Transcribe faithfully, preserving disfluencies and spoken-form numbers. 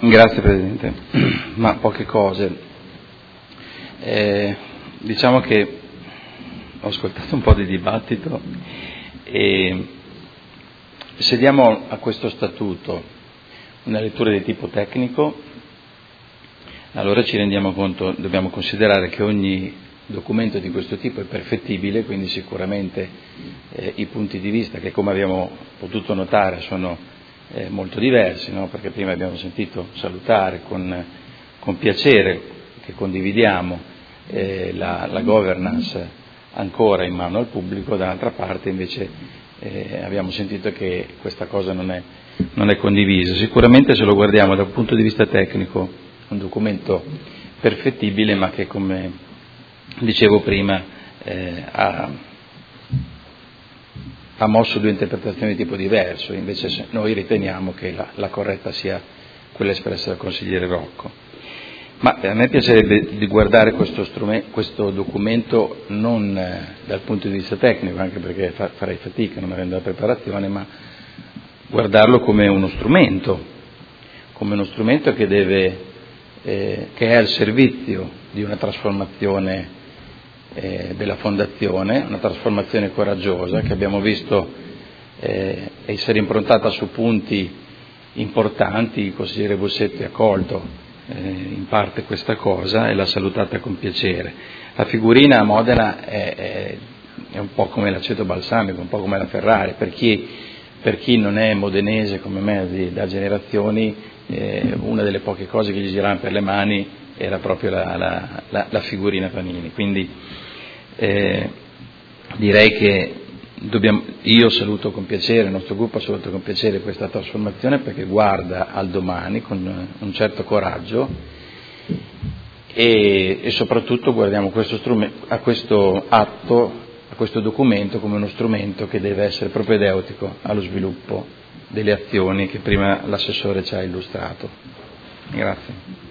Grazie Presidente. Ma poche cose. Eh, diciamo che ho ascoltato un po' di dibattito e se diamo a questo statuto una lettura di tipo tecnico, allora ci rendiamo conto, dobbiamo considerare che ogni documento di questo tipo è perfettibile, quindi sicuramente eh, i punti di vista che, come abbiamo potuto notare, sono eh, molto diversi, no? Perché prima abbiamo sentito salutare con, con piacere che condividiamo eh, la, la governance ancora in mano al pubblico, dall'altra parte invece eh, abbiamo sentito che questa cosa non è, non è condivisa. Sicuramente se lo guardiamo dal punto di vista tecnico è un documento perfettibile, ma che, come dicevo prima, eh, ha, ha mosso due interpretazioni di tipo diverso, invece noi riteniamo che la, la corretta sia quella espressa dal consigliere Rocco. Ma a me piacerebbe di guardare questo, strumento, questo documento non eh, dal punto di vista tecnico, anche perché fa, farei fatica, non avendo la preparazione, ma guardarlo come uno strumento, come uno strumento che deve, eh, che è al servizio di una trasformazione eh, della Fondazione, una trasformazione coraggiosa che abbiamo visto eh, essere improntata su punti importanti. Il consigliere Bussetti ha colto Eh, in parte questa cosa e l'ha salutata con piacere. La figurina a Modena è, è, è un po' come l'aceto balsamico, un po' come la Ferrari. Per chi, per chi non è modenese come me di, da generazioni, eh, una delle poche cose che gli giravano per le mani era proprio la, la, la, la figurina Panini. Quindi eh, direi che dobbiamo, io saluto con piacere, il nostro gruppo saluta con piacere questa trasformazione, perché guarda al domani con un certo coraggio e, e soprattutto guardiamo questo strumento, a questo atto, a questo documento come uno strumento che deve essere propedeutico allo sviluppo delle azioni che prima l'assessore ci ha illustrato. Grazie.